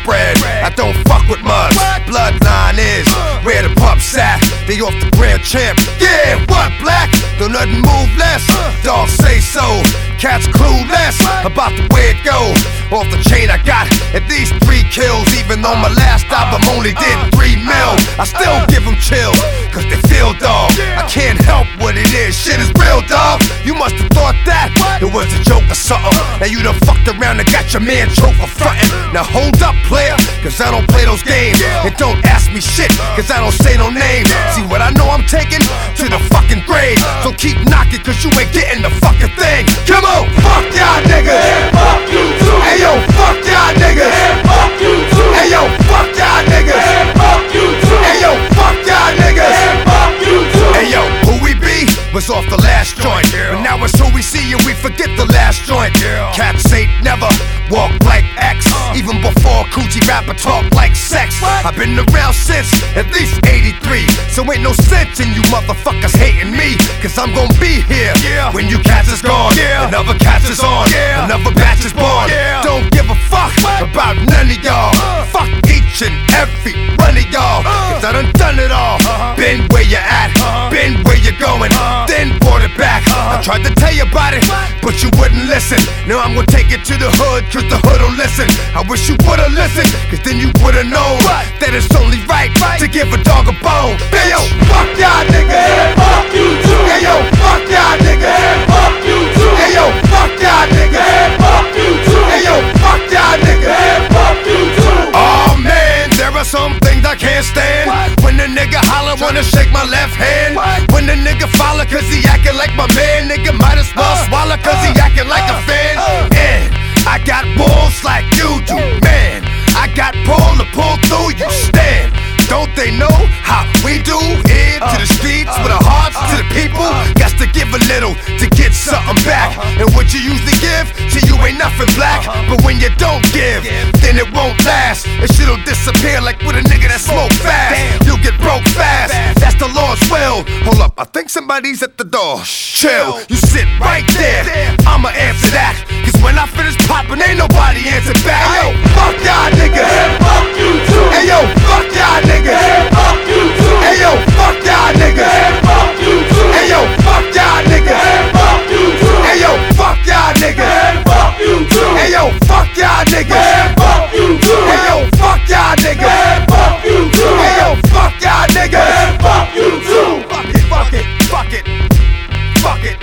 bread. I don't fuck with mugs. Bloodline is where the pups at. They off the grand champ. Yeah, what, black? Don't nothing move less. Dogs say so. Cats clueless about the way it go. Off the chain I got at least 3 kills. Even though my last album only did 3 mil, I still give them chills, cause they feel, dog. I can't help what it is, shit is real, dog. You must have thought that it was a joke or something. Now you done fucked around and got your man choked for frontin'. Now hold up, player, cause I don't play those games. And don't ask me shit, cause I don't say no name. See what I know I'm taking to the fucking grave. So keep knocking, cause you ain't getting the fucking thing. Come on, fuck y'all niggas. And fuck you too. Hey yo, fuck y'all niggas. And fuck you too. Hey yo, fuck y'all niggas. And fuck you too. Hey yo, fuck y'all niggas. And fuck you too. Hey yo, who we be was off the last joint, but now it's who we see and we forget the last joint. Cats ain't never walk like X, even before Coochie rapper talk like sex. I've been around since at least '83, so ain't no sense in you motherfuckers hating me, cause I'm gon' be here when you cats is gone. Another cats is on, another batch is born. Don't give a fuck about none of y'all. Fuck each and every one of y'all, cause I done it all. Been where you at, been where you going, then brought it back. I tried to tell you about it, but you wouldn't listen. Now I'm gonna take it to the hood, cause the hood don't listen. I wish you would've listened, cause then you would've known that it's only right to give a dog a bone. Hey yo, fuck y'all niggas. And fuck you too. Hey yo, fuck y'all niggas. And fuck you too. Hey yo, fuck y'all niggas. And fuck you too. Hey yo, fuck y'all niggas. And fuck you too. Oh man, there are some things I can't stand. When the nigga holler, wanna shake my left hand. When the nigga follow, cause he acting like my man. Nigga might as well swallow, cause he acting like a fan. And I got balls like you do, man. I got ball to pull through, you stand. Don't they know how we do here to the streets with our hearts to the people? Got to give a little to get something back. And what you usually give to you ain't nothing, black. But when you don't give, then it won't last. And shit'll disappear like with a nigga that smoke fast. You'll get broke fast, that's the Lord's will. Hold up, I think somebody's at the door. Chill, you sit right there, I'ma answer that. Cause when I finish popping, ain't nobody answer back. Hey yo, fuck y'all niggas. And fuck you too. Hey yo, fuck y'all niggas. And fuck you too. Hey yo, fuck y'all niggas. And fuck you too. Hey yo, fuck y'all niggas. And fuck you too. Hey yo, fuck y'all niggas. And fuck you too. Hey yo, fuck y'all niggas. And fuck you too. Hey yo, fuck y'all niggas. And fuck you too. Hey yo, fuck y'all niggas. And fuck you too. Fuck it, fuck it, fuck it, fuck it,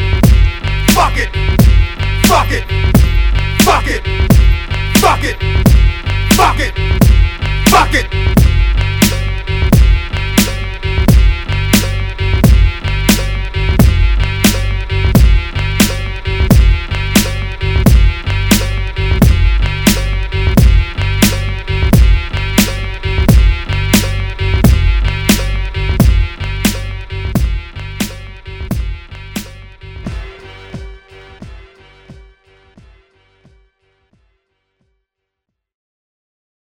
fuck it, fuck it, fuck it, fuck it, fuck it, fuck it.